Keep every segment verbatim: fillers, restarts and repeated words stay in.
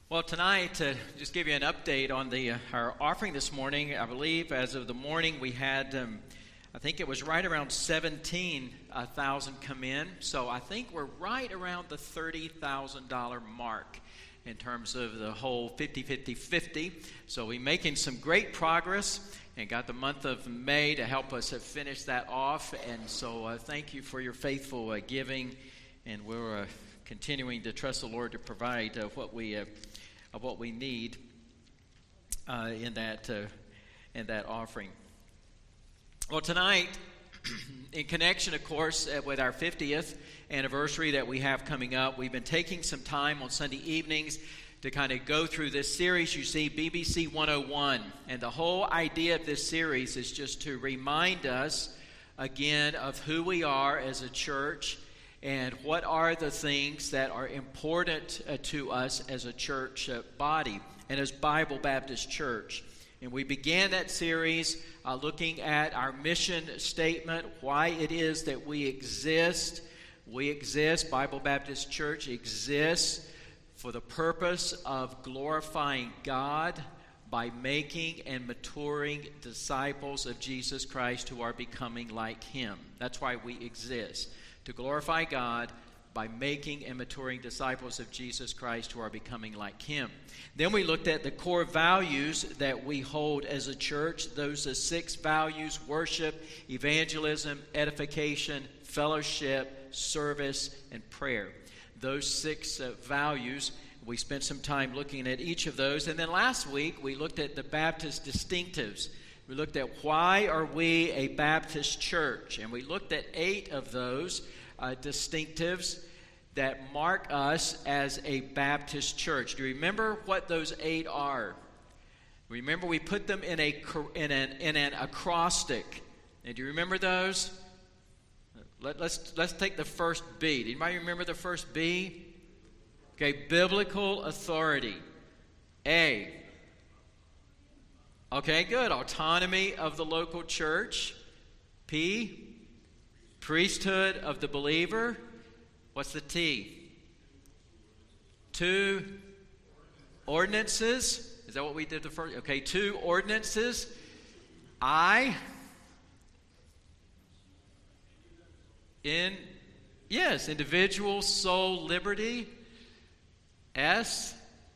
Well, tonight, to just give you an update on the uh, our offering this morning, I believe as of the morning we had, um, I think it was right around seventeen thousand come in. So I think we're right around the thirty thousand dollars mark in terms of the whole fifty fifty fifty. So we're making some great progress and got the month of May to help us uh, finish that off. And so uh, thank you for your faithful uh, giving. And we're uh, continuing to trust the Lord to provide uh, what we uh, of what we need uh, in that uh, in that offering. Well, tonight, in connection, of course, uh, with our fiftieth anniversary that we have coming up, we've been taking some time on Sunday evenings to kind of go through this series. You see, B B C one oh one, and the whole idea of this series is just to remind us again of who we are as a church and what are the things that are important uh, to us as a church uh, body and as Bible Baptist Church. And we began that series uh, looking at our mission statement, why it is that we exist. We exist, Bible Baptist Church exists for the purpose of glorifying God by making and maturing disciples of Jesus Christ who are becoming like Him. That's why we exist. To glorify God by making and maturing disciples of Jesus Christ who are becoming like Him. Then we looked at the core values that we hold as a church. Those are six values: worship, evangelism, edification, fellowship, service, and prayer. Those six uh, values, we spent some time looking at each of those. And then last week we looked at the Baptist distinctives. We looked at why are we a Baptist church, and we looked at eight of those uh, distinctives that mark us as a Baptist church. Do you remember what those eight are? Remember, we put them in a in an in an acrostic. And do you remember those? Let, let's let's take the first B. Did anybody remember the first B? Okay, biblical authority. A. Okay, good. Autonomy of the local church. P. Priesthood of the believer. What's the T? Two. Ordinances. Is that what we did the first? Okay, two ordinances. I. In. Yes, individual soul liberty. S.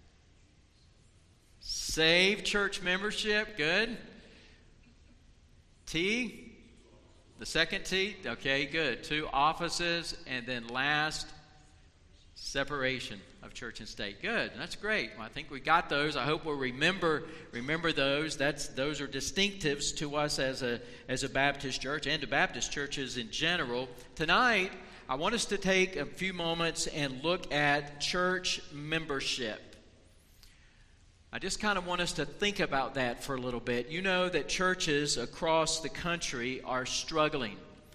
Save church membership. Good. T. The second T. Okay, good. Two offices. And then last, separation of church and state. Good. That's great. Well, I think we got those. I hope we'll remember remember those. That's those are distinctives to us as a as a Baptist church and to Baptist churches in general. Tonight, I want us to take a few moments and look at church membership. I just kind of want us to think about that for a little bit. You know that churches across the country are struggling.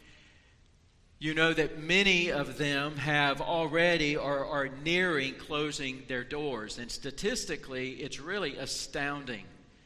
You know that many of them have already or are nearing closing their doors. And statistically, it's really astounding.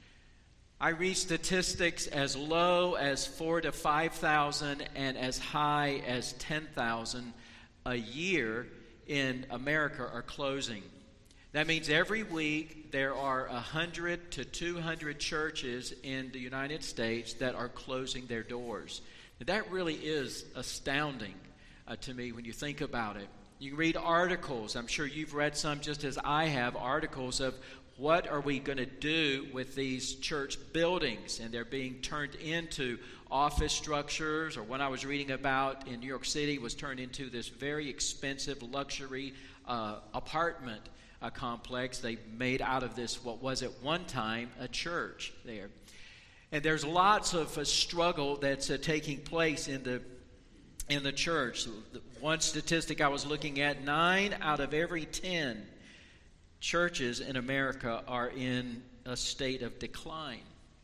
I read statistics as low as four to five thousand and as high as ten thousand a year in America are closing. That means every week there are one hundred to two hundred churches in the United States that are closing their doors. Now, that really is astounding uh, to me when you think about it. You can read articles. I'm sure you've read some just as I have, articles of what are we going to do with these church buildings, and they're being turned into office structures, or what I was reading about in New York City was turned into this very expensive luxury uh, apartment a complex. They made out of this what was at one time a church there. And there's lots of uh, struggle that's uh, taking place in the in the church. One statistic I was looking at, nine out of every ten churches in America are in a state of decline.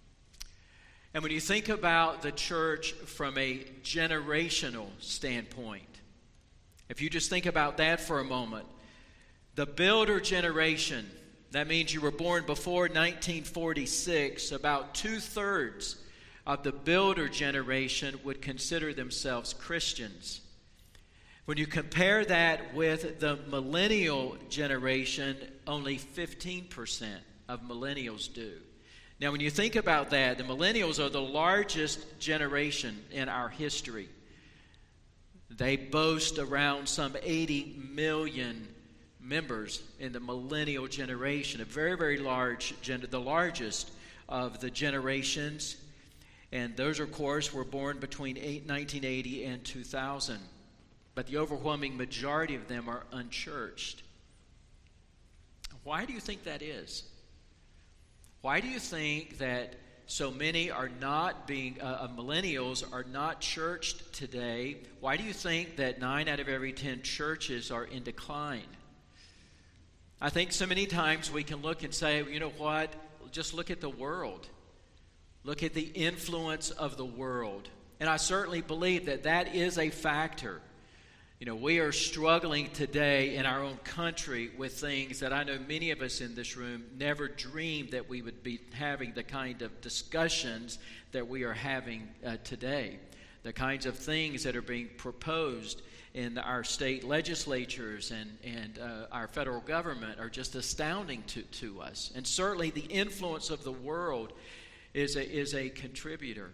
And when you think about the church from a generational standpoint, if you just think about that for a moment, the builder generation, that means you were born before nineteen forty-six, about two-thirds of the builder generation would consider themselves Christians. When you compare that with the millennial generation, only fifteen percent of millennials do. Now, when you think about that, the millennials are the largest generation in our history. They boast around some eighty million members in the millennial generation, a very, very large, gen- the largest of the generations. And those, of course, were born between nineteen eighty and two thousand. But the overwhelming majority of them are unchurched. Why do you think that is? Why do you think that so many are not being, uh, millennials are not churched today? Why do you think that nine out of every ten churches are in decline? I think so many times we can look and say, you know what, just look at the world. Look at the influence of the world. And I certainly believe that that is a factor. You know, we are struggling today in our own country with things that I know many of us in this room never dreamed that we would be having the kind of discussions that we are having uh, today. The kinds of things that are being proposed in our state legislatures and, and uh, our federal government are just astounding to, to us. And certainly the influence of the world is a, is a contributor.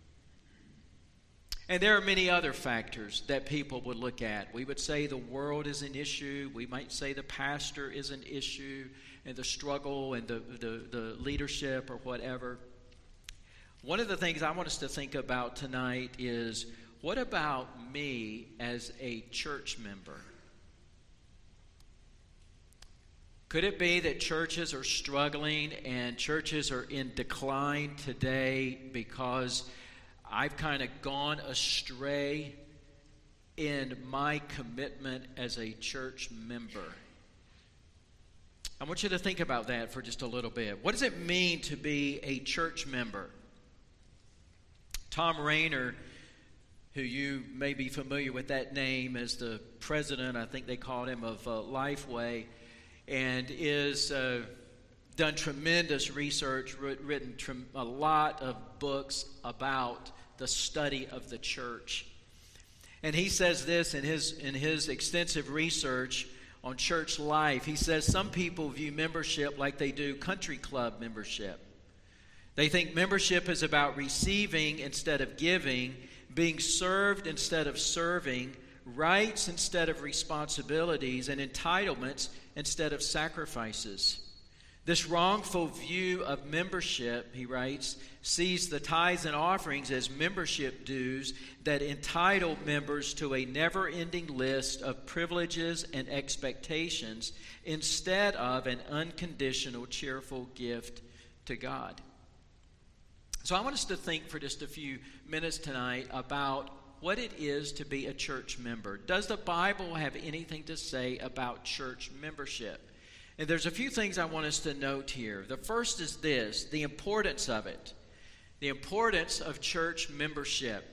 And there are many other factors that people would look at. We would say the world is an issue. We might say the pastor is an issue, and the struggle and the, the, the leadership or whatever. One of the things I want us to think about tonight is, what about me as a church member? Could it be that churches are struggling and churches are in decline today because I've kind of gone astray in my commitment as a church member? I want you to think about that for just a little bit. What does it mean to be a church member? Thom Rainer, who you may be familiar with that name as the president, I think they called him, of uh, Lifeway, and is uh, done tremendous research, written tr- a lot of books about the study of the church. And he says this in his in his extensive research on church life. He says some people view membership like they do country club membership. They think membership is about receiving instead of giving, being served instead of serving, rights instead of responsibilities, and entitlements instead of sacrifices. This wrongful view of membership, he writes, sees the tithes and offerings as membership dues that entitle members to a never-ending list of privileges and expectations instead of an unconditional, cheerful gift to God. So I want us to think for just a few minutes tonight about what it is to be a church member. Does the Bible have anything to say about church membership? And there's a few things I want us to note here. The first is this, the importance of it. The importance of church membership.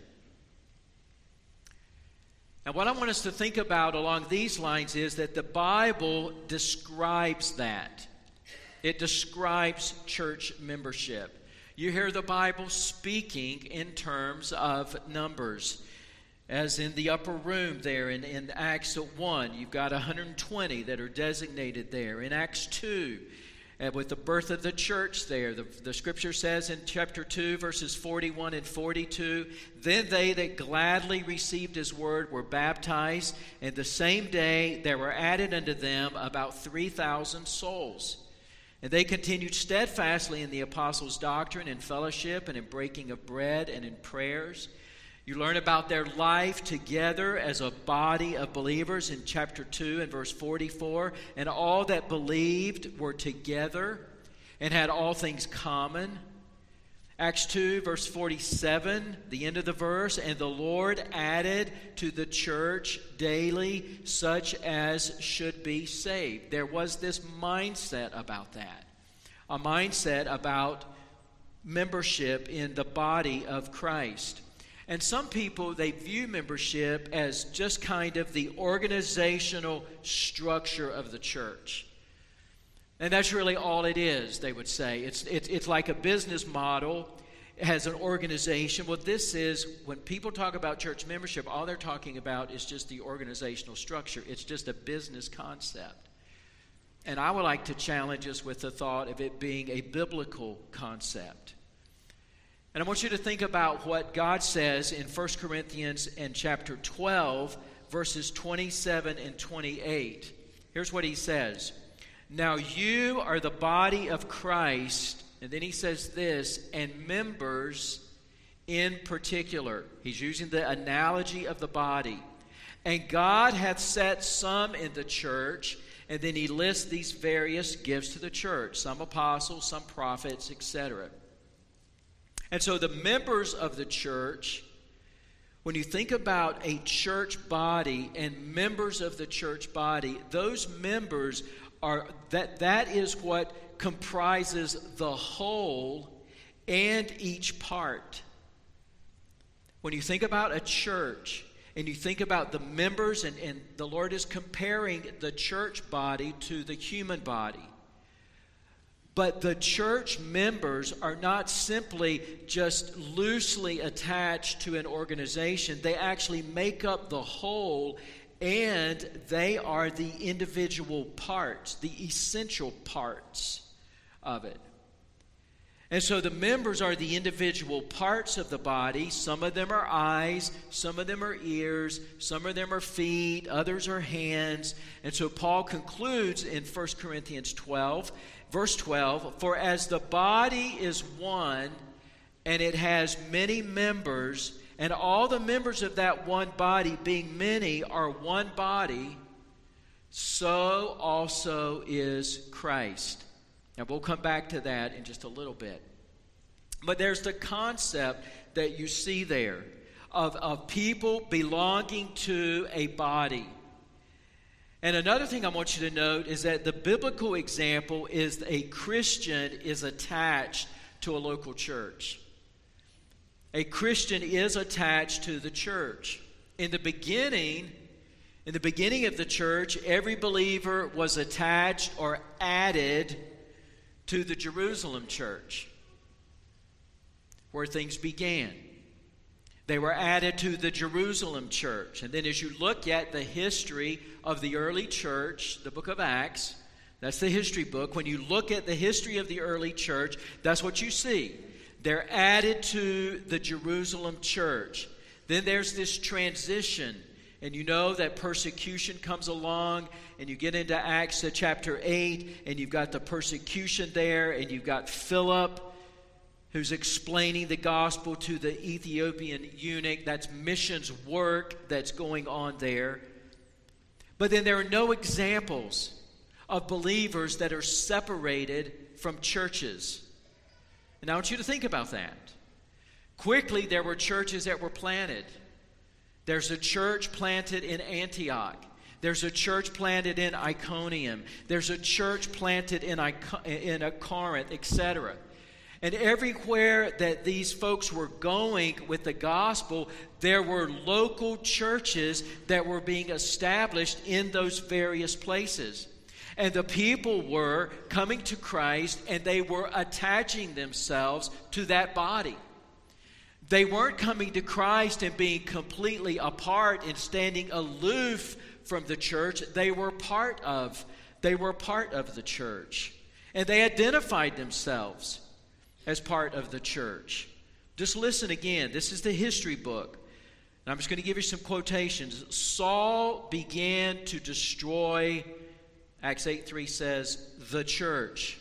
And what I want us to think about along these lines is that the Bible describes that. It describes church membership. You hear the Bible speaking in terms of numbers. As in the upper room there in, in Acts one, you've got one hundred twenty that are designated there. In Acts two, uh, with the birth of the church there, the, the scripture says in chapter two, verses forty-one and forty-two, then they that gladly received his word were baptized, and the same day there were added unto them about three thousand souls. And they continued steadfastly in the apostles' doctrine and fellowship and in breaking of bread and in prayers. You learn about their life together as a body of believers in chapter two and verse forty-four. And all that believed were together and had all things common. Acts two, verse forty-seven, the end of the verse. And the Lord added to the church daily such as should be saved. There was this mindset about that. A mindset about membership in the body of Christ. And some people, they view membership as just kind of the organizational structure of the church. And that's really all it is, they would say. It's, it's, it's like a business model as an organization. Well, this is, when people talk about church membership, all they're talking about is just the organizational structure. It's just a business concept. And I would like to challenge us with the thought of it being a biblical concept. And I want you to think about what God says in First Corinthians and chapter twelve, verses twenty-seven and twenty-eight. Here's what he says. Now you are the body of Christ, and then he says this, and members in particular. He's using the analogy of the body. And God hath set some in the church, and then he lists these various gifts to the church. Some apostles, some prophets, et cetera. And so the members of the church, when you think about a church body and members of the church body, those members are, that, that is what comprises the whole and each part. When you think about a church and you think about the members, and, and the Lord is comparing the church body to the human body. But the church members are not simply just loosely attached to an organization. They actually make up the whole, and they are the individual parts, the essential parts of it. And so the members are the individual parts of the body. Some of them are eyes, some of them are ears, some of them are feet, others are hands. And so Paul concludes in First Corinthians twelve, verse twelve, for as the body is one, and it has many members, and all the members of that one body, being many, are one body, so also is Christ. Now, we'll come back to that in just a little bit. But there's the concept that you see there of, of people belonging to a body. And another thing I want you to note is that the biblical example is a Christian is attached to a local church. A Christian is attached to the church. In the beginning, in the beginning of the church, every believer was attached or added to the Jerusalem church, where things began. They were added to the Jerusalem church. And then as you look at the history of the early church, the book of Acts, that's the history book. When you look at the history of the early church, that's what you see. They're added to the Jerusalem church. Then there's this transition. And you know that persecution comes along, and you get into Acts chapter eight, and you've got the persecution there, and you've got Philip, who's explaining the gospel to the Ethiopian eunuch. That's missions work that's going on there. But then there are no examples of believers that are separated from churches. And I want you to think about that. Quickly, there were churches that were planted. There's a church planted in Antioch. There's a church planted in Iconium. There's a church planted in, Ico- in Corinth, et cetera. And everywhere that these folks were going with the gospel, there were local churches that were being established in those various places. And the people were coming to Christ, and they were attaching themselves to that body. They weren't coming to Christ and being completely apart and standing aloof from the church. They were part of, they were part of the church. And they identified themselves as part of the church. Just listen again. This is the history book. And I'm just going to give you some quotations. Saul began to destroy, Acts eight three says, the church.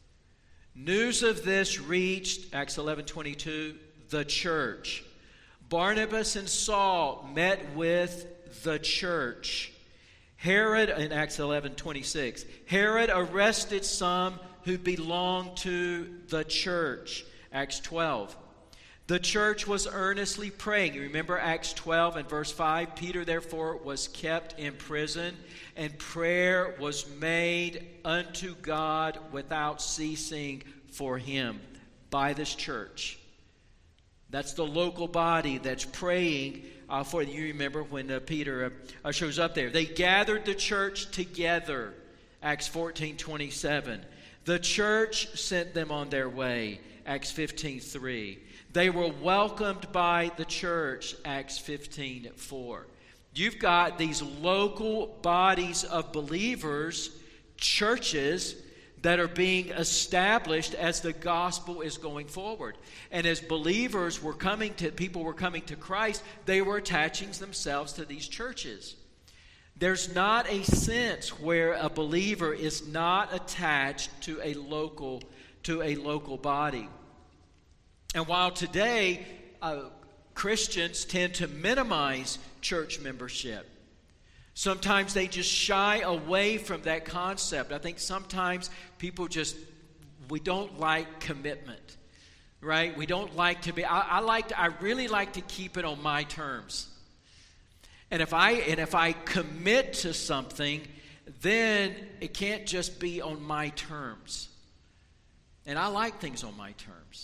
News of this reached, Acts eleven twenty-two, the church. Barnabas and Saul met with the church. Herod, in Acts eleven twenty-six, Herod arrested some who belonged to the church. Acts twelve. The church was earnestly praying. You remember Acts twelve and verse five? Peter, therefore, was kept in prison, and prayer was made unto God without ceasing for him by this church. That's the local body that's praying uh, for you. Remember when uh, Peter uh, shows up there. They gathered the church together. Acts fourteen twenty-seven. The church sent them on their way, Acts fifteen three. They were welcomed by the church, Acts fifteen four. You've got these local bodies of believers, churches, that are being established as the gospel is going forward. And as believers were coming to, people were coming to Christ, they were attaching themselves to these churches. There's not a sense where a believer is not attached to a local, to a local body. And while today uh, Christians tend to minimize church membership, sometimes they just shy away from that concept. I think sometimes people just, we don't like commitment, right? We don't like to be, I, I like to, I really like to keep it on my terms. And if I, and if I commit to something, then it can't just be on my terms. And I like things on my terms.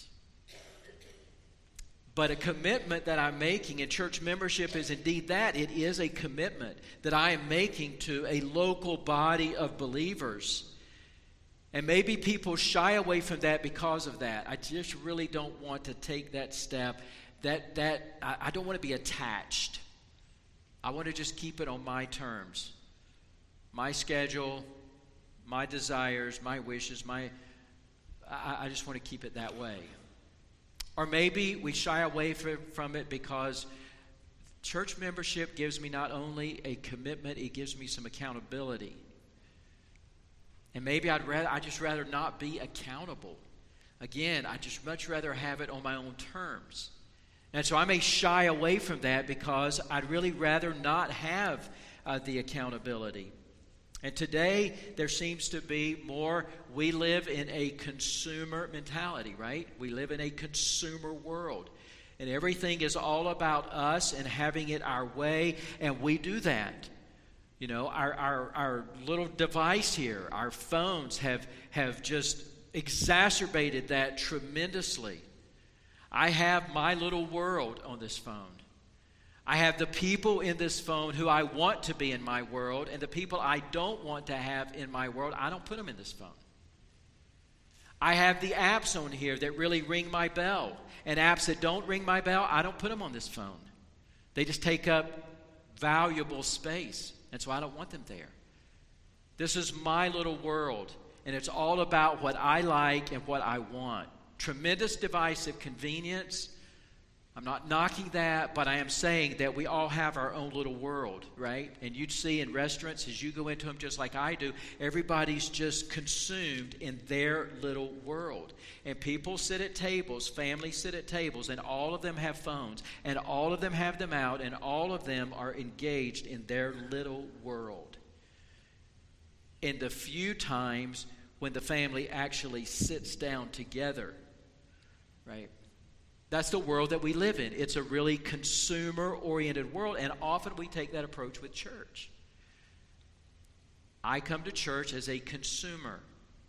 But a commitment that I'm making, and church membership is indeed that. It is a commitment that I am making to a local body of believers. And maybe people shy away from that because of that. I just really don't want to take that step. That that I, I don't want to be attached. I want to just keep it on my terms. My schedule, my desires, my wishes, my I, I just want to keep it that way. Or maybe we shy away from it because church membership gives me not only a commitment, it gives me some accountability. And maybe I'd rather, I just rather not be accountable. Again, I just much rather have it on my own terms. And so I may shy away from that because I'd really rather not have uh, the accountability. And today, there seems to be more, we live in a consumer mentality, right? We live in a consumer world. And everything is all about us and having it our way, and we do that. You know, our our, our little device here, our phones have, have just exacerbated that tremendously. I have my little world on this phone. I have the people in this phone who I want to be in my world, and the people I don't want to have in my world, I don't put them in this phone. I have the apps on here that really ring my bell, and apps that don't ring my bell, I don't put them on this phone. They just take up valuable space, and so I don't want them there. This is my little world, and it's all about what I like and what I want. Tremendous divisive convenience. I'm not knocking that, but I am saying that we all have our own little world, right? And you'd see in restaurants, as you go into them just like I do, everybody's just consumed in their little world. And people sit at tables, families sit at tables, and all of them have phones, and all of them have them out, and all of them are engaged in their little world. In the few times when the family actually sits down together, right? That's the world that we live in. It's a really consumer-oriented world, and often we take that approach with church. I come to church as a consumer.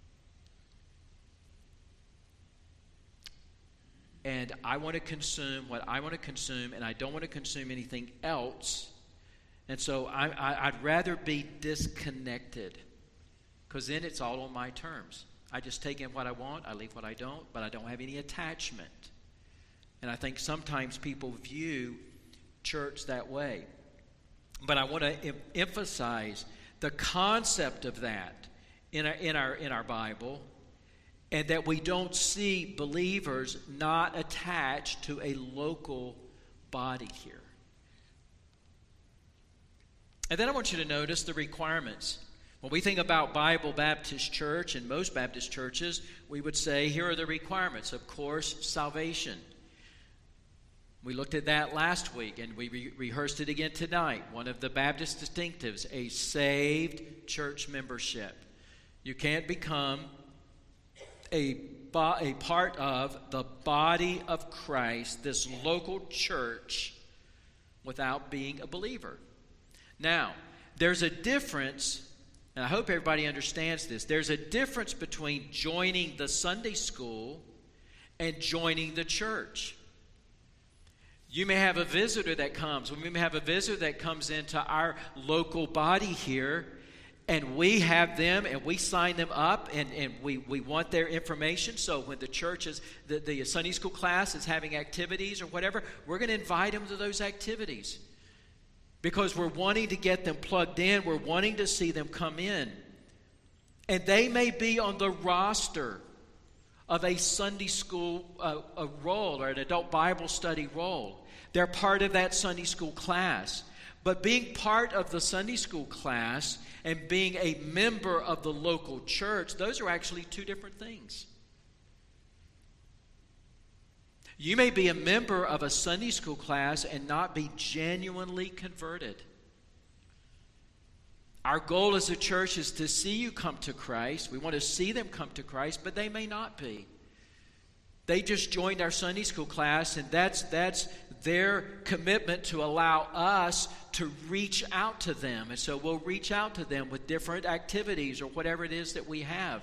And I want to consume what I want to consume, and I don't want to consume anything else. And so I, I, I'd rather be disconnected, because then it's all on my terms. I just take in what I want, I leave what I don't, but I don't have any attachment. And I think sometimes people view church that way. But I want to em- emphasize the concept of that in our, in our, in our Bible, and that we don't see believers not attached to a local body here. And then I want you to notice the requirements. When we think about Bible Baptist Church, and most Baptist churches, we would say, here are the requirements. Of course, salvation. We looked at that last week, and we re- rehearsed it again tonight. One of the Baptist distinctives, a saved church membership. You can't become a, bo- a part of the body of Christ, this local church, without being a believer. Now, there's a difference, and I hope everybody understands this. There's a difference between joining the Sunday school and joining the church. You may have a visitor that comes. We may have a visitor that comes into our local body here, And we have them, and we sign them up, and, and we, we want their information. So when the church is, the, the Sunday school class is having activities or whatever, we're going to invite them to those activities. Because we're wanting to get them plugged in. We're wanting to see them come in. And they may be on the roster of a Sunday school uh, a role or an adult Bible study role. They're part of that Sunday school class. But being part of the Sunday school class and being a member of the local church, those are actually two different things. You may be a member of a Sunday school class and not be genuinely converted. Our goal as a church is to see you come to Christ. We want to see them come to Christ, but they may not be. They just joined our Sunday school class, and that's that's their commitment to allow us to reach out to them. And so we'll reach out to them with different activities or whatever it is that we have.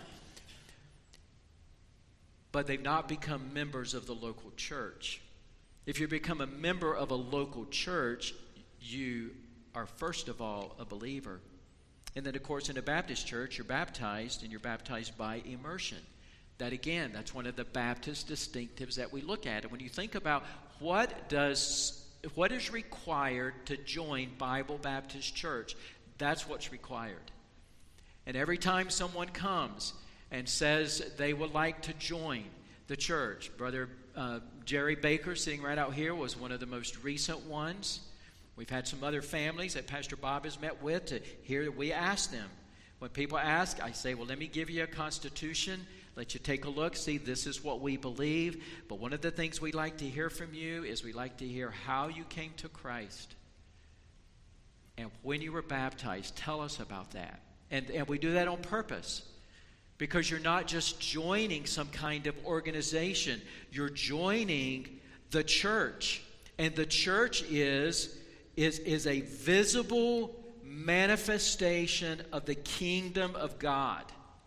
But they've not become members of the local church. If you become a member of a local church, you are first of all a believer. And then, of course, in a Baptist church, you're baptized, and you're baptized by immersion. That, again, that's one of the Baptist distinctives that we look at. And when you think about what does what is required to join Bible Baptist Church, that's what's required. And every time someone comes and says they would like to join the church, Brother uh, Jerry Baker, sitting right out here, was one of the most recent ones. We've had some other families that Pastor Bob has met with to hear that we ask them. When people ask, I say, well, let me give you a constitution. Let you take a look, see this is what we believe. But one of the things we like to hear from you is we like to hear how you came to Christ. And when you were baptized, tell us about that. And, and we do that on purpose. Because you're not just joining some kind of organization. You're joining the church. And the church is, is, is a visible manifestation of the kingdom of God.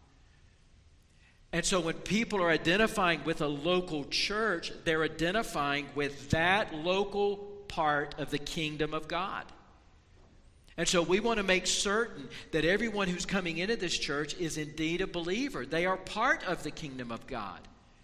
And so when people are identifying with a local church, they're identifying with that local part of the kingdom of God. And so we want to make certain that everyone who's coming into this church is indeed a believer. They are part of the kingdom of God.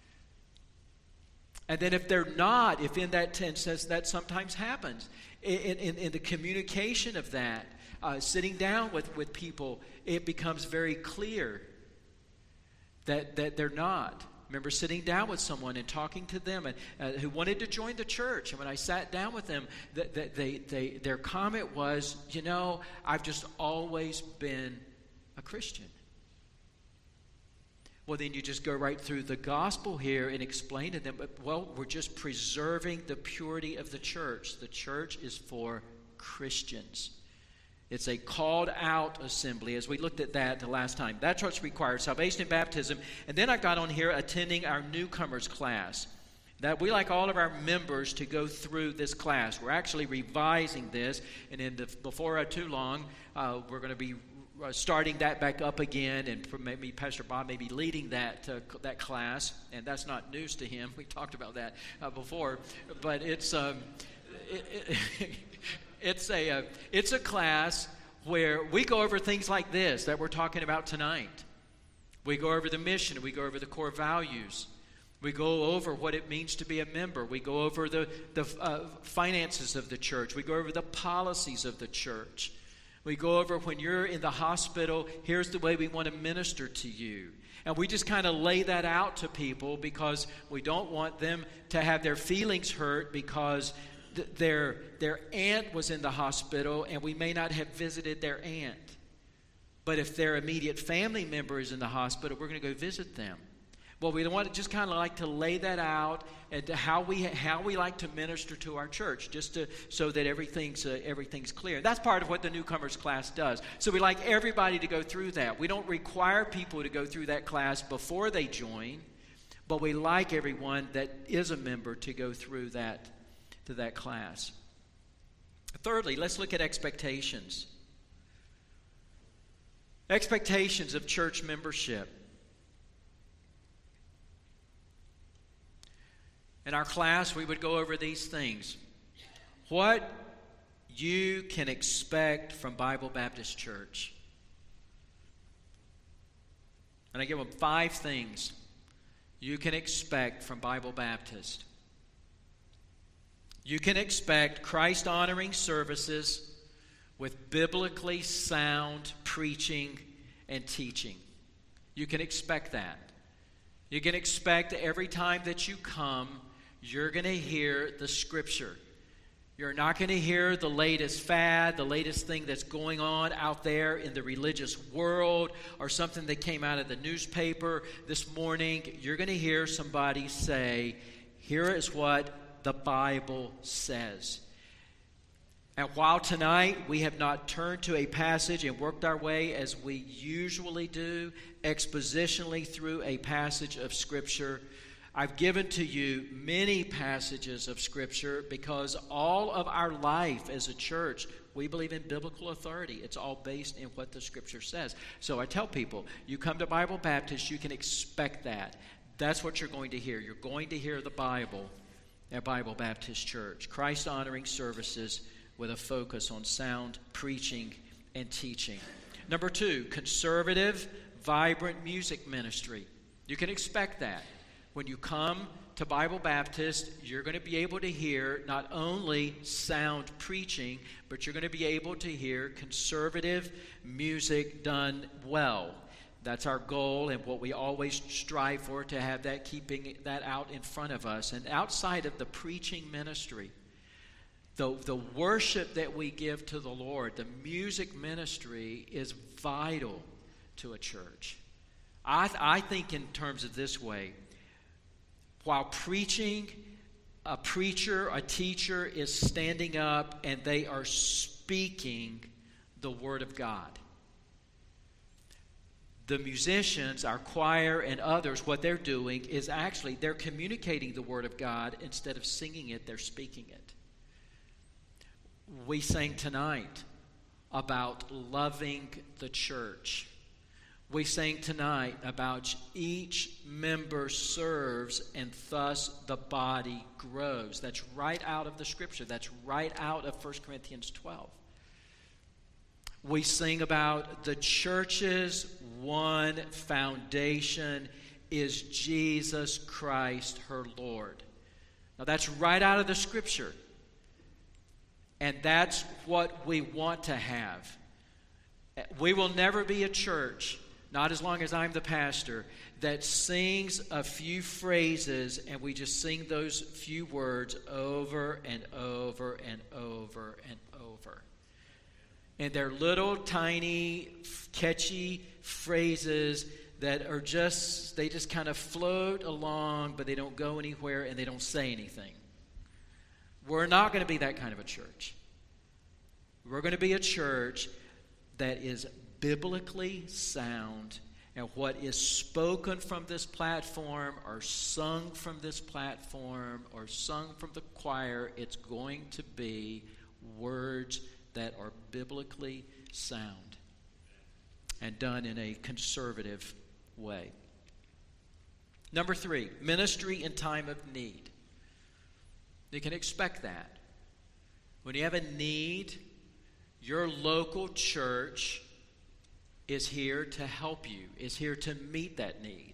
And then if they're not, if in that tense, that sometimes happens, in, in, in the communication of that, uh, sitting down with, with people, it becomes very clear That, that they're not. Remember sitting down with someone and talking to them and, uh, who wanted to join the church. And when I sat down with them, that, that they, they, their comment was, you know, I've just always been a Christian. Well, then you just go right through the gospel here and explain to them, well, we're just preserving the purity of the church. The church is for Christians. It's a called out assembly, as we looked at that the last time. That's what's required, salvation and baptism. And then I got on here attending our newcomers class. That we like all of our members to go through this class. We're actually revising this, and in the, before too long, uh, we're going to be starting that back up again, and maybe Pastor Bob may be leading that uh, that class, and that's not news to him. We talked about that uh, before, but it's um, it, it, it's a uh, it's a class where we go over things like this that we're talking about tonight. We go over the mission, we go over the core values. We go over what it means to be a member. We go over the, the uh, finances of the church. We go over the policies of the church. We go over when you're in the hospital, here's the way we want to minister to you. And we just kind of lay that out to people because we don't want them to have their feelings hurt because th- their, their aunt was in the hospital and we may not have visited their aunt. But if their immediate family member is in the hospital, we're going to go visit them. Well, we want to just kind of like to lay that out and to how we how we like to minister to our church, just to so that everything's uh, everything's clear. That's part of what the newcomers class does. So we like everybody to go through that. We don't require people to go through that class before they join, but we like everyone that is a member to go through that to that class. Thirdly, let's look at expectations. Expectations of church membership. In our class, we would go over these things. What you can expect from Bible Baptist Church. And I give them five things you can expect from Bible Baptist. You can expect Christ-honoring services with biblically sound preaching and teaching. You can expect that. You can expect every time that you come, you're going to hear the Scripture. You're not going to hear the latest fad, the latest thing that's going on out there in the religious world, or something that came out of the newspaper this morning. You're going to hear somebody say, here is what the Bible says. And while tonight we have not turned to a passage and worked our way as we usually do, expositionally through a passage of Scripture, I've given to you many passages of Scripture because all of our life as a church, we believe in biblical authority. It's all based in what the Scripture says. So I tell people, you come to Bible Baptist, you can expect that. That's what you're going to hear. You're going to hear the Bible at Bible Baptist Church. Christ-honoring services with a focus on sound preaching and teaching. Number two, conservative, vibrant music ministry. You can expect that. When you come to Bible Baptist, you're going to be able to hear not only sound preaching, but you're going to be able to hear conservative music done well. That's our goal and what we always strive for, to have that, keeping that out in front of us. And outside of the preaching ministry, The, the worship that we give to the Lord, the music ministry, is vital to a church. I, I think in terms of this way, while preaching, a preacher, a teacher is standing up and they are speaking the Word of God. The musicians, our choir and others, what they're doing is actually they're communicating the Word of God. Instead of singing it, they're speaking it. We sang tonight about loving the church. We sang tonight about each member serves and thus the body grows. That's right out of the Scripture. That's right out of First Corinthians twelve. We sing about the church's one foundation is Jesus Christ, her Lord. Now that's right out of the Scripture. And that's what we want to have. We will never be a church, not as long as I'm the pastor, that sings a few phrases and we just sing those few words over and over and over and over. And they're little, tiny, catchy phrases that are just, they just kind of float along, but they don't go anywhere and they don't say anything. We're not going to be that kind of a church. We're going to be a church that is biblically sound, and what is spoken from this platform or sung from this platform or sung from the choir, it's going to be words that are biblically sound and done in a conservative way. Number three, ministry in time of need. You can expect that. When you have a need, your local church is here to help you, is here to meet that need.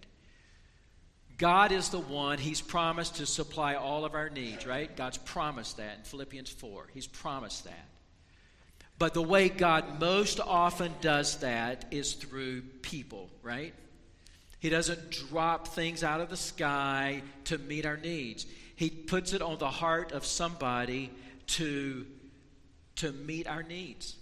God is the one, He's promised to supply all of our needs, right? God's promised that in Philippians four. He's promised that. But the way God most often does that is through people, right? He doesn't drop things out of the sky to meet our needs. He puts it on the heart of somebody to, to meet our needs.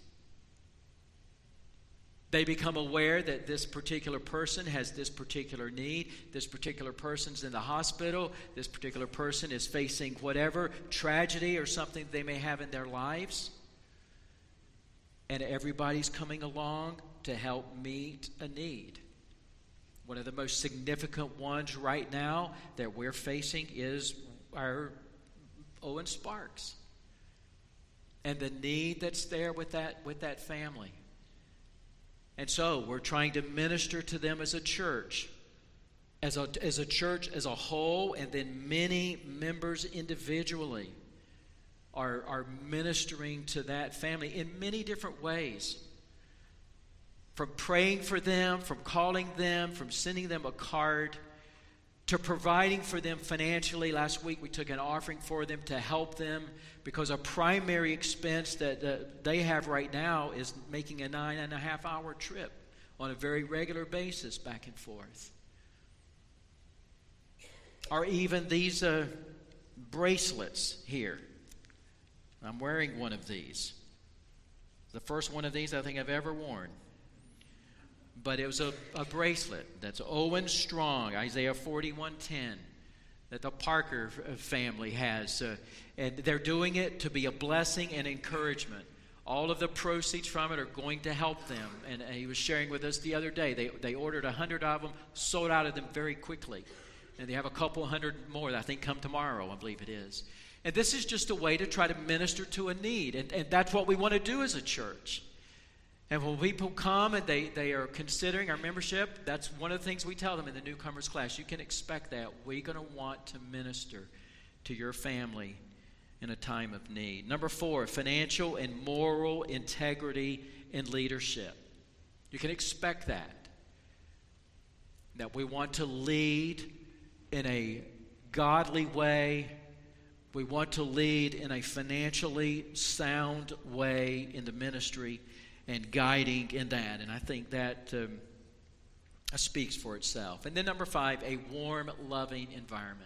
They become aware that this particular person has this particular need. This particular person's in the hospital. This particular person is facing whatever tragedy or something they may have in their lives. And everybody's coming along to help meet a need. One of the most significant ones right now that we're facing is our Owen Sparks. And the need that's there with that, with that family. And so we're trying to minister to them as a church, as a, as a church as a whole, and then many members individually are, are ministering to that family in many different ways. from praying for them, from calling them, from sending them a card, to providing for them financially. Last week we took an offering for them to help them because a primary expense that uh, they have right now is making a nine and a half hour trip on a very regular basis back and forth. Or even these uh, bracelets here. I'm wearing one of these. The first one of these I think I've ever worn. But it was a, a bracelet that's Owen Strong, Isaiah forty-one ten, that the Parker family has. Uh, and they're doing it to be a blessing and encouragement. All of the proceeds from it are going to help them. And, and he was sharing with us the other day. They, they ordered a hundred of them, sold out of them very quickly. And they have a couple hundred more that I think come tomorrow, I believe it is. And this is just a way to try to minister to a need. And, and that's what we want to do as a church. And when people come and they, they are considering our membership, that's one of the things we tell them in the newcomers class. You can expect that. We're going to want to minister to your family in a time of need. Number four, financial and moral integrity in leadership. You can expect that. That we want to lead in a godly way. We want to lead in a financially sound way in the ministry and guiding in that. And I think that um, speaks for itself. And then number five, a warm, loving environment.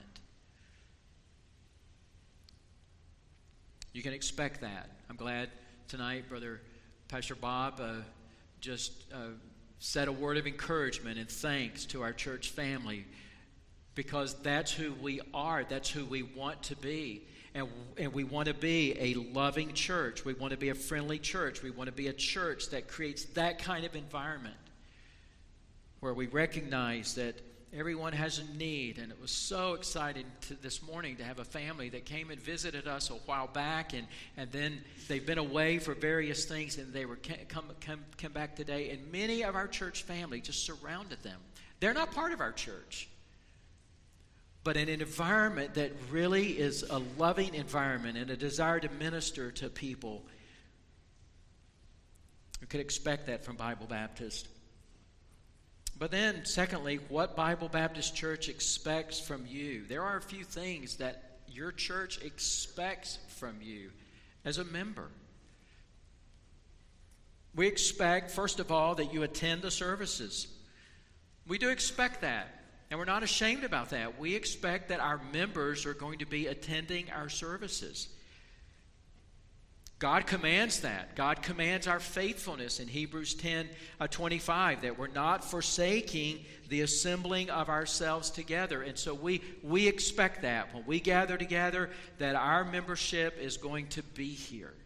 You can expect that. I'm glad tonight Brother Pastor Bob uh, just uh, said a word of encouragement and thanks to our church family, because that's who we are. That's who we want to be. And, and we want to be a loving church. We want to be a friendly church. We want to be a church that creates that kind of environment where we recognize that everyone has a need. And it was so exciting to, this morning to have a family that came and visited us a while back, and, and then they've been away for various things, and they were come, come, come back today. And many of our church family just surrounded them. They're not part of our church, but in an environment that really is a loving environment and a desire to minister to people. You could expect that from Bible Baptist. But then, secondly, what Bible Baptist Church expects from you. There are a few things that your church expects from you as a member. We expect, first of all, that you attend the services. We do expect that. And we're not ashamed about that. We expect that our members are going to be attending our services. God commands that. God commands our faithfulness in Hebrews ten twenty-five, that we're not forsaking the assembling of ourselves together. And so we, we expect that. When we gather together, that our membership is going to be here.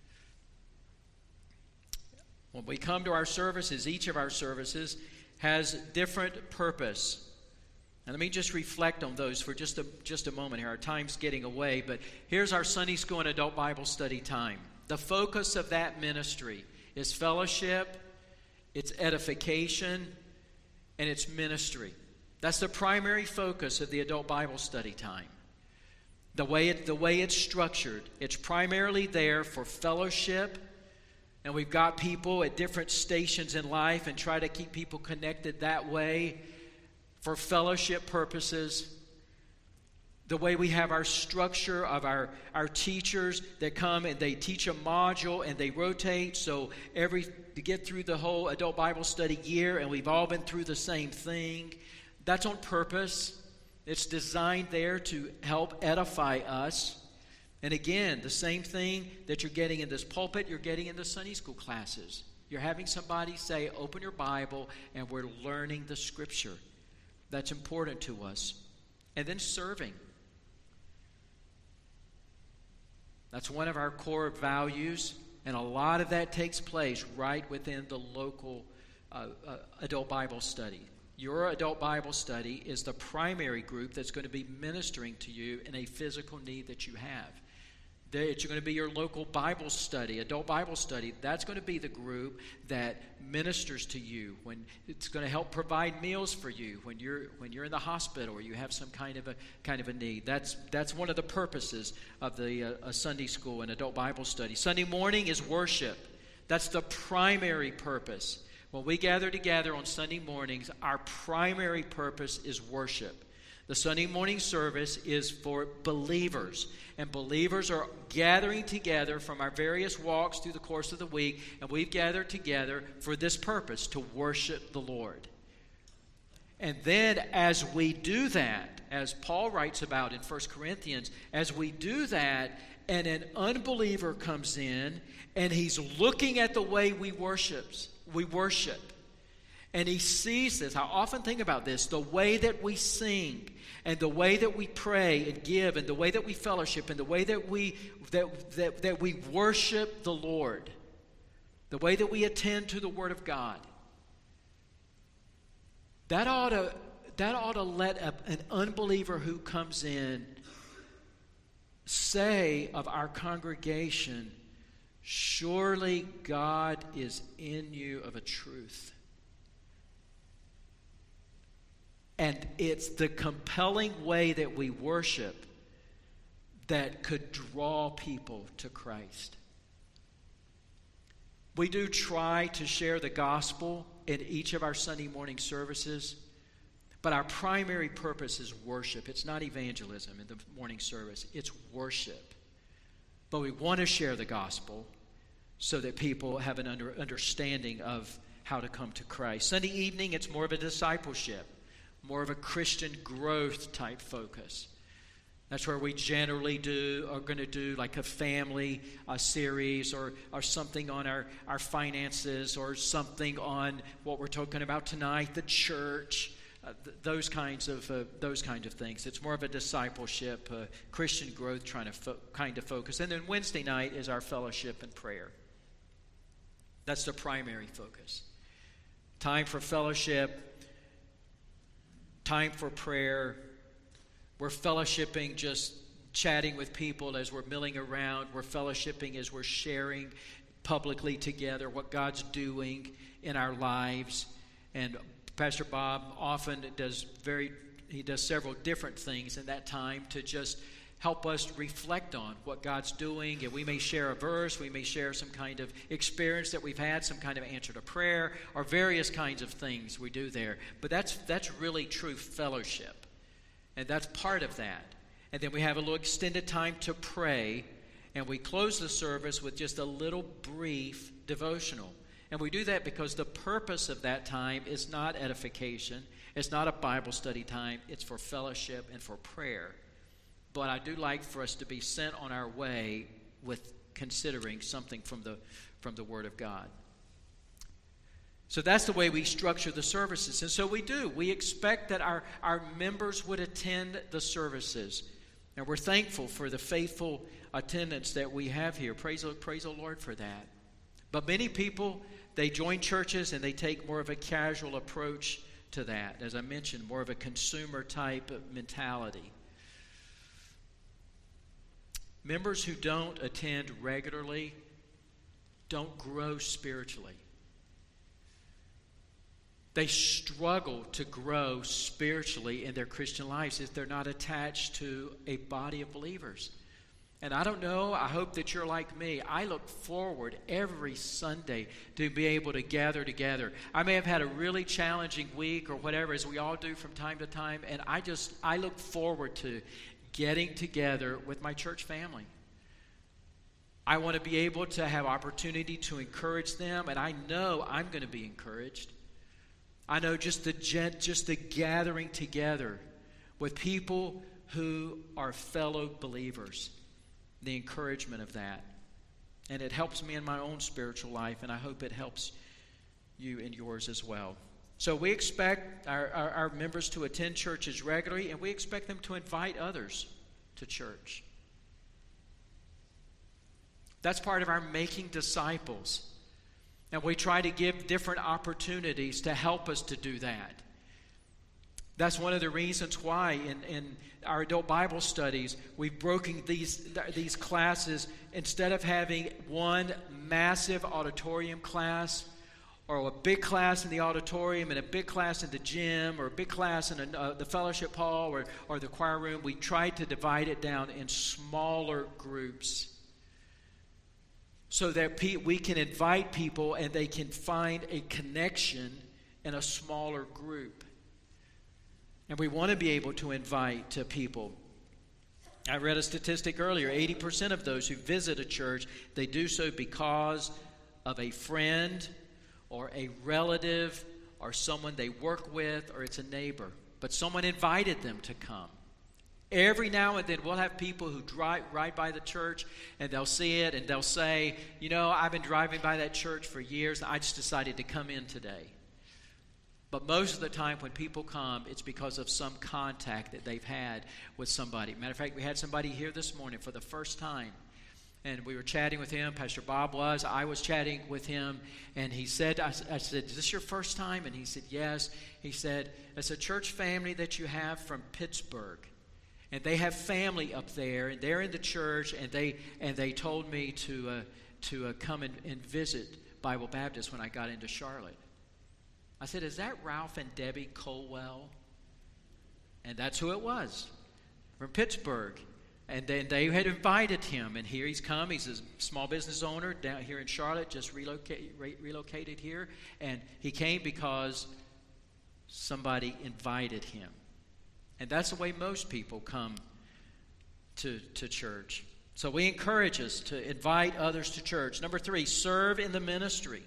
When we come to our services, each of our services has different purpose. And let me just reflect on those for just a, just a moment here. Our time's getting away, but here's our Sunday School and Adult Bible Study time. The focus of that ministry is fellowship, it's edification, and it's ministry. That's the primary focus of the Adult Bible Study time. The way, it, the way it's structured, it's primarily there for fellowship, and we've got people at different stations in life and try to keep people connected that way. For fellowship purposes, the way we have our structure of our, our teachers that come and they teach a module and they rotate, so every to get through the whole adult Bible study year, and we've all been through the same thing. That's on purpose. It's designed there to help edify us. And again, the same thing that you're getting in this pulpit, you're getting in the Sunday school classes. You're having somebody say, open your Bible, and we're learning the Scripture. That's important to us. And then serving. That's one of our core values, and a lot of that takes place right within the local uh, uh, adult Bible study. Your adult Bible study is the primary group that's going to be ministering to you in a physical need that you have. It's going to be your local Bible study, adult Bible study. That's going to be the group that ministers to you. When it's going to help provide meals for you when you're when you're in the hospital or you have some kind of a kind of a need. That's that's one of the purposes of the uh, a Sunday school and adult Bible study. Sunday morning is worship. That's the primary purpose. When we gather together on Sunday mornings, our primary purpose is worship. The Sunday morning service is for believers, and believers are gathering together from our various walks through the course of the week, and we've gathered together for this purpose, to worship the Lord. And then as we do that, as Paul writes about in First Corinthians, as we do that, and an unbeliever comes in, and he's looking at the way we worships, we worship, and he sees this. I often think about this, the way that we sing, and the way that we pray and give, and the way that we fellowship, and the way that we that, that, that we worship the Lord, the way that we attend to the Word of God. That ought to, that ought to let a, an unbeliever who comes in say of our congregation, surely God is in you of a truth. And it's the compelling way that we worship that could draw people to Christ. We do try to share the gospel in each of our Sunday morning services, but our primary purpose is worship. It's not evangelism in the morning service. It's worship. But we want to share the gospel so that people have an under, understanding of how to come to Christ. Sunday evening, it's more of a discipleship, more of a Christian growth type focus. That's where we generally do, are going to do like a family uh, series or, or something on our, our finances, or something on what we're talking about tonight, the church, uh, th- those kinds of uh, those kinds of things. It's more of a discipleship, uh, Christian growth trying to fo- kind of focus. And then Wednesday night is our fellowship and prayer. That's the primary focus. Time for fellowship, time for prayer. We're fellowshipping, just chatting with people as we're milling around. We're fellowshipping as we're sharing publicly together what God's doing in our lives. And Pastor Bob often does very, he does several different things in that time to just help us reflect on what God's doing. And we may share a verse, we may share some kind of experience that we've had, some kind of answer to prayer, or various kinds of things we do there. But that's that's really true fellowship. And that's part of that. And then we have a little extended time to pray, and we close the service with just a little brief devotional. And we do that because the purpose of that time is not edification. It's not a Bible study time. It's for fellowship and for prayer. But I do like for us to be sent on our way with considering something from the from the Word of God. So that's the way we structure the services. And so we do. We expect that our, our members would attend the services. And we're thankful for the faithful attendance that we have here. Praise, praise the Lord for that. But many people, they join churches and they take more of a casual approach to that. As I mentioned, more of a consumer type of mentality. Members who don't attend regularly don't grow spiritually. They struggle to grow spiritually in their Christian lives if they're not attached to a body of believers. And I don't know, I hope that you're like me. I look forward every Sunday to be able to gather together. I may have had a really challenging week or whatever, as we all do from time to time, and I just, I look forward to getting together with my church family. I want to be able to have opportunity to encourage them, and I know I'm going to be encouraged. I know just the just the gathering together with people who are fellow believers, the encouragement of that. And it helps me in my own spiritual life, and I hope it helps you in yours as well. So we expect our, our, our members to attend churches regularly, and we expect them to invite others to church. That's part of our making disciples. And we try to give different opportunities to help us to do that. That's one of the reasons why in, in our adult Bible studies, we've broken these, these classes. Instead of having one massive auditorium class, or a big class in the auditorium and a big class in the gym, or a big class in a, uh, the fellowship hall or, or the choir room, we tried to divide it down in smaller groups. so that pe- we can invite people and they can find a connection in a smaller group. And we want to be able to invite uh, people. I read a statistic earlier, eighty percent of those who visit a church, they do so because of a friend or a relative or someone they work with, or it's a neighbor. But someone invited them to come. Every now and then we'll have people who drive right by the church and they'll see it and they'll say, you know, I've been driving by that church for years and I just decided to come in today. But most of the time when people come, it's because of some contact that they've had with somebody. Matter of fact, we had somebody here this morning for the first time. And we were chatting with him. Pastor Bob was. I was chatting with him. And he said, I, I said, is this your first time? And he said, yes. He said, it's a church family that you have from Pittsburgh. And they have family up there. And they're in the church. And they and they told me to, uh, to uh, come and, and visit Bible Baptist when I got into Charlotte. I said, is that Ralph and Debbie Colwell? And that's who it was, from Pittsburgh. And then they had invited him, and here he's come. He's a small business owner down here in Charlotte, just relocate, re- relocated here. And he came because somebody invited him. And that's the way most people come to, to church. So we encourage us to invite others to church. Number three, serve in the ministry.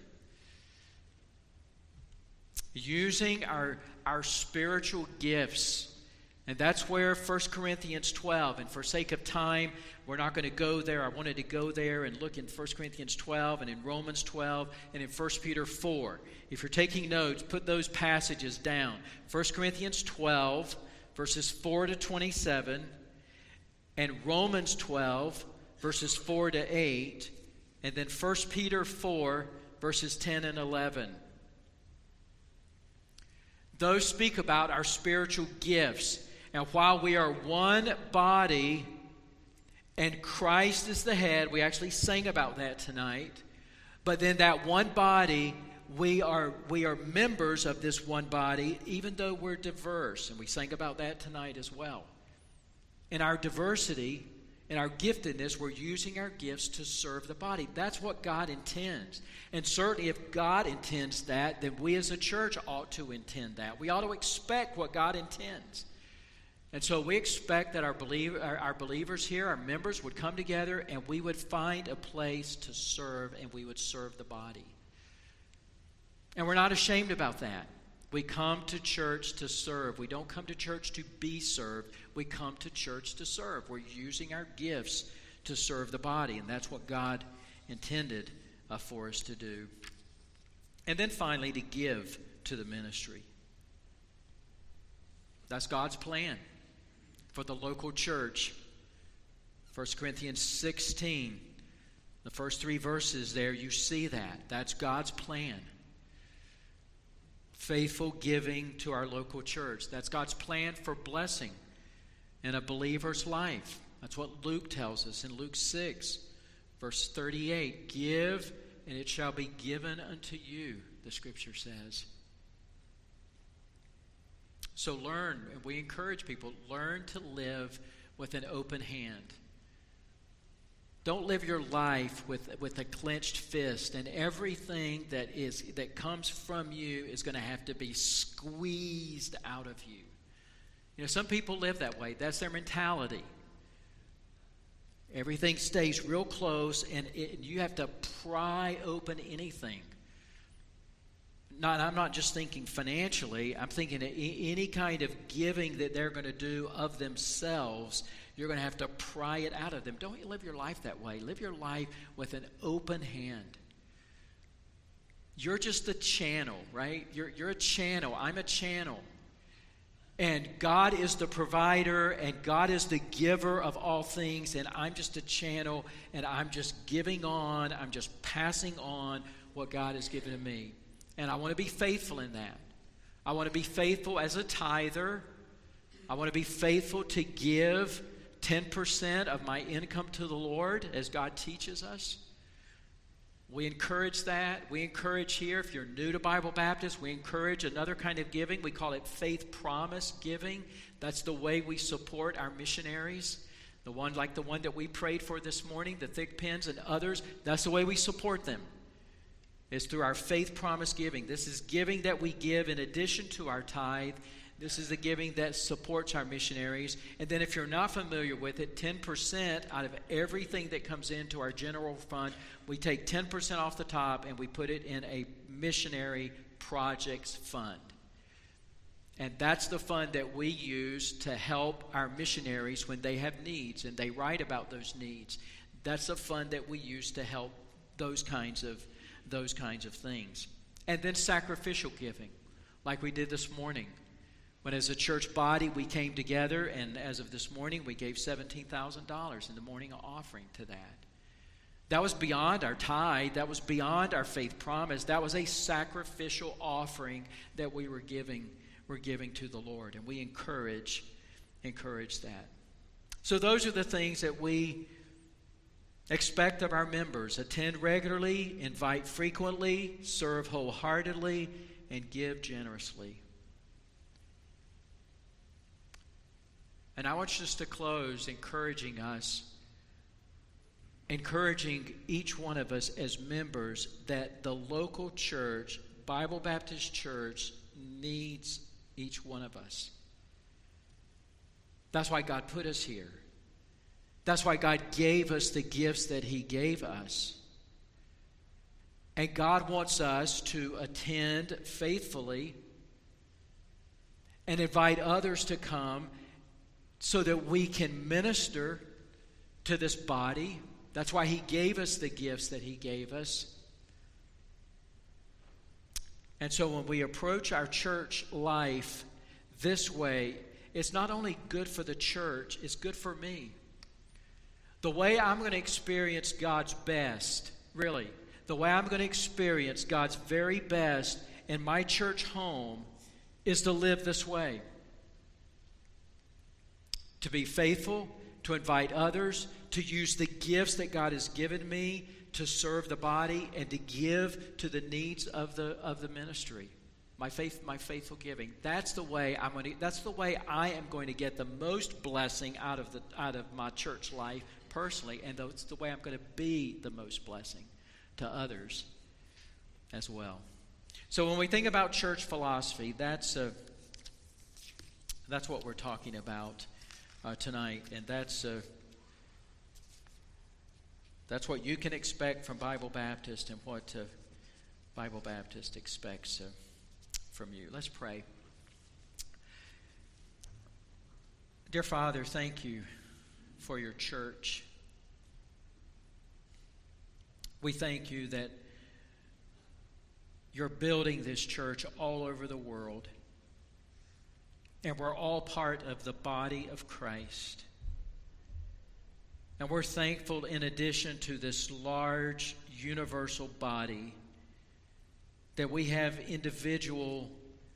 Using our, our spiritual gifts. And that's where First Corinthians twelve, and for sake of time, we're not going to go there. I wanted to go there and look in First Corinthians twelve and in Romans twelve and in First Peter four. If you're taking notes, put those passages down. First Corinthians twelve, verses four to twenty-seven, and Romans twelve, verses four to eight, and then First Peter four, verses ten and eleven. Those speak about our spiritual gifts. And while we are one body and Christ is the head, we actually sang about that tonight. But then that one body, we are we are members of this one body, even though we're diverse. And we sang about that tonight as well. In our diversity, in our giftedness, we're using our gifts to serve the body. That's what God intends. And certainly if God intends that, then we as a church ought to intend that. We ought to expect what God intends. And so we expect that our, believer, our, our believers here, our members, would come together and we would find a place to serve, and we would serve the body. And we're not ashamed about that. We come to church to serve. We don't come to church to be served. We come to church to serve. We're using our gifts to serve the body, and that's what God intended uh, for us to do. And then finally, to give to the ministry. That's God's plan for the local church. First Corinthians sixteen, the first three verses there, you see that. That's God's plan. Faithful giving to our local church. That's God's plan for blessing in a believer's life. That's what Luke tells us in Luke six, verse thirty-eight. Give, and it shall be given unto you, the scripture says. So learn, and we encourage people, learn to live with an open hand. Don't live your life with, with a clenched fist, and everything that is that comes from you is going to have to be squeezed out of you. You know, some people live that way. That's their mentality. Everything stays real close, and it, you have to pry open anything. Not, I'm not just thinking financially. I'm thinking any kind of giving that they're going to do of themselves. You're going to have to pry it out of them. Don't live your life that way. Live your life with an open hand. You're just the channel, right? You're, you're a channel. I'm a channel. And God is the provider, and God is the giver of all things, and I'm just a channel, and I'm just giving on. I'm just passing on what God has given to me. And I want to be faithful in that. I want to be faithful as a tither. I want to be faithful to give ten percent of my income to the Lord as God teaches us. We encourage that. We encourage here, if you're new to Bible Baptist, we encourage another kind of giving. We call it faith promise giving. That's the way we support our missionaries. The one like the one that we prayed for this morning, the Thick Pens and others, that's the way we support them. It's through our faith promise giving. This is giving that we give in addition to our tithe. This is the giving that supports our missionaries. And then if you're not familiar with it, ten percent out of everything that comes into our general fund, we take ten percent off the top and we put it in a missionary projects fund. And that's the fund that we use to help our missionaries when they have needs and they write about those needs. That's a fund that we use to help those kinds of those kinds of things. And then sacrificial giving, like we did this morning. When as a church body we came together, and as of this morning we gave seventeen thousand dollars in the morning offering to that. That was beyond our tithe. That was beyond our faith promise. That was a sacrificial offering that we were giving We're giving to the Lord, and we encourage encourage that. So those are the things that we expect of our members. Attend regularly, invite frequently, serve wholeheartedly, and give generously. And I want just to close encouraging us, encouraging each one of us as members that the local church, Bible Baptist Church, needs each one of us. That's why God put us here. That's why God gave us the gifts that He gave us. And God wants us to attend faithfully and invite others to come so that we can minister to this body. That's why He gave us the gifts that He gave us. And so when we approach our church life this way, it's not only good for the church, it's good for me. The way I'm going to experience God's best, really, the way I'm going to experience God's very best in my church home is to live this way. To be faithful, to invite others, to use the gifts that God has given me to serve the body and to give to the needs of the of the ministry. My faith, my faithful giving. That's the way I'm going to. That's the way I am going to get the most blessing out of the out of my church life personally, and that's the way I'm going to be the most blessing to others as well. So when we think about church philosophy, that's uh, that's what we're talking about uh, tonight, and that's. Uh, That's what you can expect from Bible Baptist and what uh, Bible Baptist expects uh, from you. Let's pray. Dear Father, thank you for your church. We thank you that you're building this church all over the world, and we're all part of the body of Christ. And we're thankful, in addition to this large universal body, that we have individual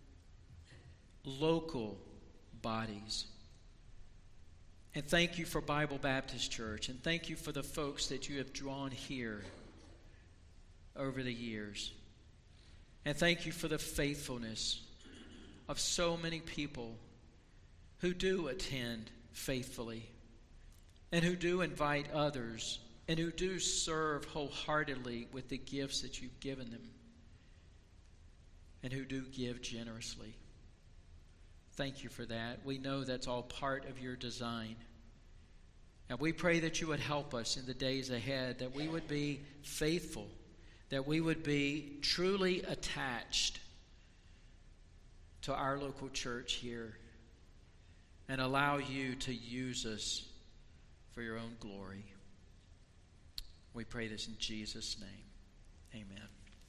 local bodies. And thank you for Bible Baptist Church, and thank you for the folks that you have drawn here over the years. And thank you for the faithfulness of so many people who do attend faithfully, and who do invite others, and who do serve wholeheartedly with the gifts that you've given them, and who do give generously. Thank you for that. We know that's all part of your design. And we pray that you would help us in the days ahead, that we would be faithful, that we would be truly attached to our local church here, and allow you to use us for your own glory. We pray this in Jesus' name. Amen.